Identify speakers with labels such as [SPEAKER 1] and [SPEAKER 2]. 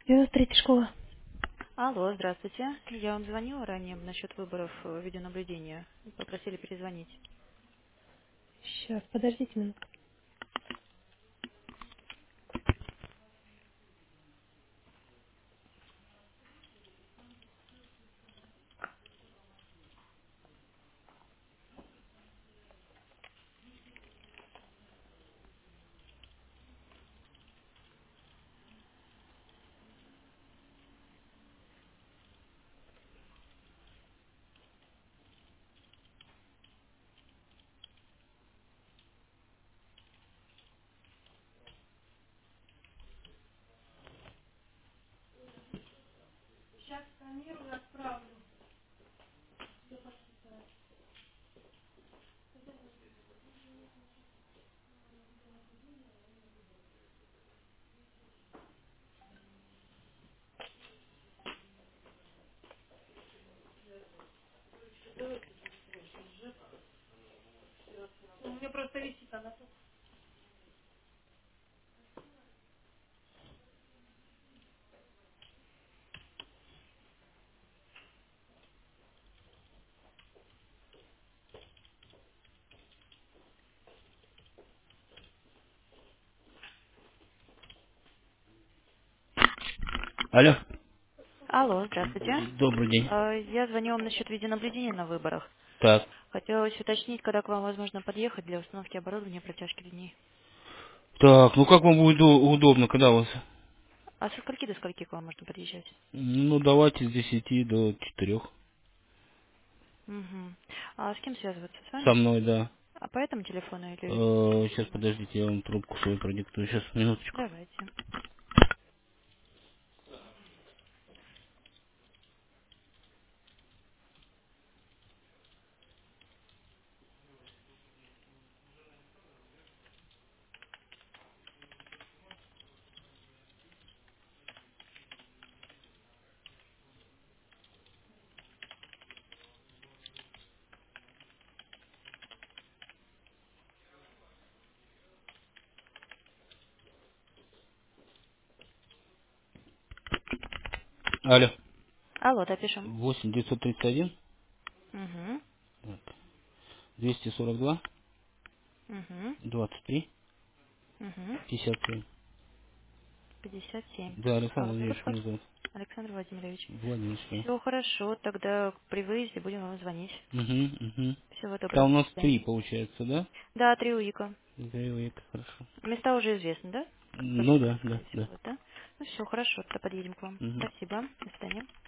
[SPEAKER 1] 93 школа.
[SPEAKER 2] Алло, здравствуйте. Я вам звонила ранее насчет выборов видеонаблюдения. Попросили перезвонить.
[SPEAKER 1] Сейчас, подождите минутку. Алло,
[SPEAKER 2] Алло, здравствуйте.
[SPEAKER 1] добрый день.
[SPEAKER 2] Я звоню вам насчет видеонаблюдения на выборах.
[SPEAKER 1] Так,
[SPEAKER 2] Хотелось уточнить, когда к вам возможно подъехать для установки оборудования протяжки линий.
[SPEAKER 1] так, ну как вам будет удобно, когда у вас?
[SPEAKER 2] А со скольки до скольки к вам можно подъезжать?
[SPEAKER 1] Ну давайте с 10 до 4.
[SPEAKER 2] Угу. А с кем связываться? С
[SPEAKER 1] Со
[SPEAKER 2] вами?
[SPEAKER 1] мной, да.
[SPEAKER 2] А по этому телефону или...
[SPEAKER 1] Сейчас подождите, я вам трубку свою продиктую. Сейчас, минуточку.
[SPEAKER 2] Давайте.
[SPEAKER 1] Алло.
[SPEAKER 2] Алло, да, пишем.
[SPEAKER 1] 8 931
[SPEAKER 2] Угу.
[SPEAKER 1] 242
[SPEAKER 2] Угу.
[SPEAKER 1] 23
[SPEAKER 2] Угу.
[SPEAKER 1] 57.
[SPEAKER 2] 57.
[SPEAKER 1] Да,
[SPEAKER 2] А
[SPEAKER 1] Александр
[SPEAKER 2] вас зовут
[SPEAKER 1] Владимирович,
[SPEAKER 2] как?
[SPEAKER 1] меня зовут.
[SPEAKER 2] Александр Владимирович.
[SPEAKER 1] Владимир.
[SPEAKER 2] Все хорошо, тогда при выезде будем вам звонить.
[SPEAKER 1] Угу, угу.
[SPEAKER 2] Всего доброго.
[SPEAKER 1] Там у
[SPEAKER 2] До
[SPEAKER 1] нас три
[SPEAKER 2] свидания.
[SPEAKER 1] получается, да?
[SPEAKER 2] Да, 3 УИКа.
[SPEAKER 1] 3 века, хорошо.
[SPEAKER 2] Места уже известны, да?
[SPEAKER 1] Ну да,
[SPEAKER 2] Подъезжать,
[SPEAKER 1] да,
[SPEAKER 2] скорее всего,
[SPEAKER 1] да.
[SPEAKER 2] вот, да? Ну все, хорошо, тогда подъедем к вам.
[SPEAKER 1] Угу.
[SPEAKER 2] Спасибо. До свидания.